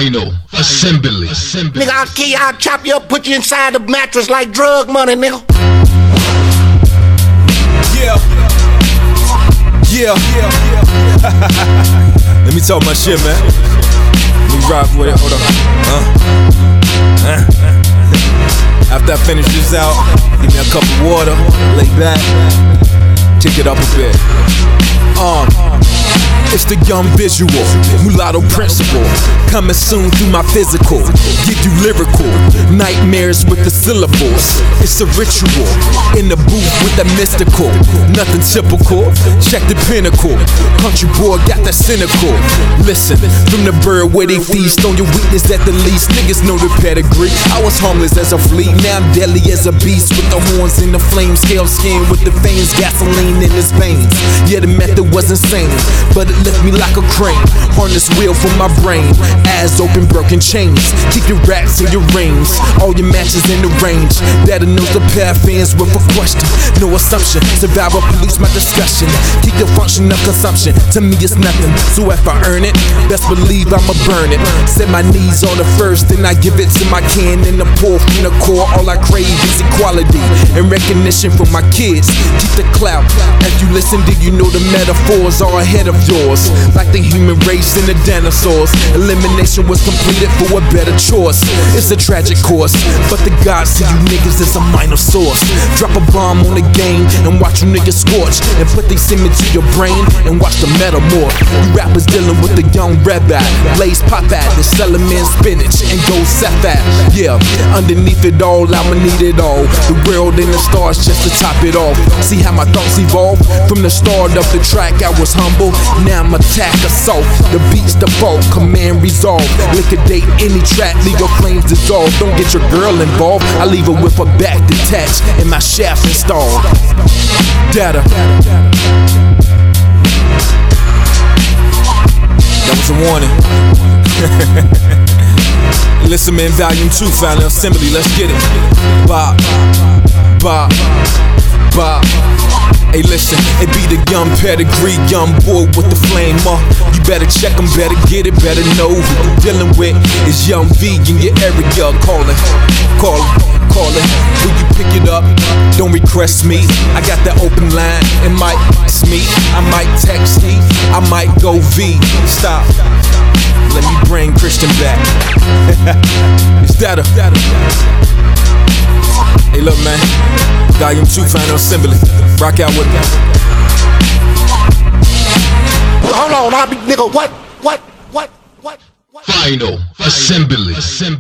Final assembly. Nigga, I'll kill you, I'll chop you up, put you inside the mattress like drug money, nigga. Yeah. Let me talk my shit, man. Let me rock with it. Hold on. After I finish this out, give me a cup of water, lay back, kick it up a bit. It's the young visual, mulatto principle, coming soon through my physical. Give you lyrical, nightmares with the syllables. It's a ritual, in the booth with the mystical. Nothing typical, check the pinnacle. Country boy got that cynical. Listen, from the bird where they feast on your weakness at the least. Niggas know the pedigree. I was harmless as a flea, now I'm deadly as a beast. With the horns and the flames, scale skin with the veins, gasoline in his veins. Yeah, the method was insane, but it lift me like a crane. Harness wheel for my brain, eyes open, broken chains. Keep your racks in your rings, all your matches in the range. That knows the pair fans with a question, no assumption. Survival pollutes my discussion. Keep your function of consumption, to me it's nothing. So if I earn it, best believe I'ma burn it. Set my knees on the first, then I give it to my kin. In the poor from the core, all I crave is equality and recognition from my kids. Keep the clout, as you listen, do you know the metaphors are ahead of yours? Like the human race and the dinosaurs, elimination was completed for a better choice. It's a tragic course, but the gods see you niggas as a minor source. Drop a bomb on the game and watch you niggas scorch, and put they semen to your brain and watch the metamorph. You rappers dealing with the young rabbi, blaze pop at the selling men spinach and go sapphire. Yeah, underneath it all, I'ma need it all. The world and the stars just to top it off. See how my thoughts evolve? From the start of the track I was humble, now I'm attack assault. The beats default, command resolve. Liquidate any track, leave your flames dissolve. Don't get your girl involved, I leave her with her back detached and my shaft installed. Data. That was a warning. Listen, man, volume 2, final assembly, let's get it. Bop, bop, bop. Hey, listen, it be the young pedigree, young boy with the flame up. You better check him, better get it, better know who you dealing with. It's young V in your area, calling. Will you pick it up? Don't request me. I got that open line, it might me. I might text me, I might go V. Stop, let me bring Christian back. It's that a hey, look, man, volume 2, final assembly. Rock out with me. Hold on, I'll be, nigga, what? Final assembly.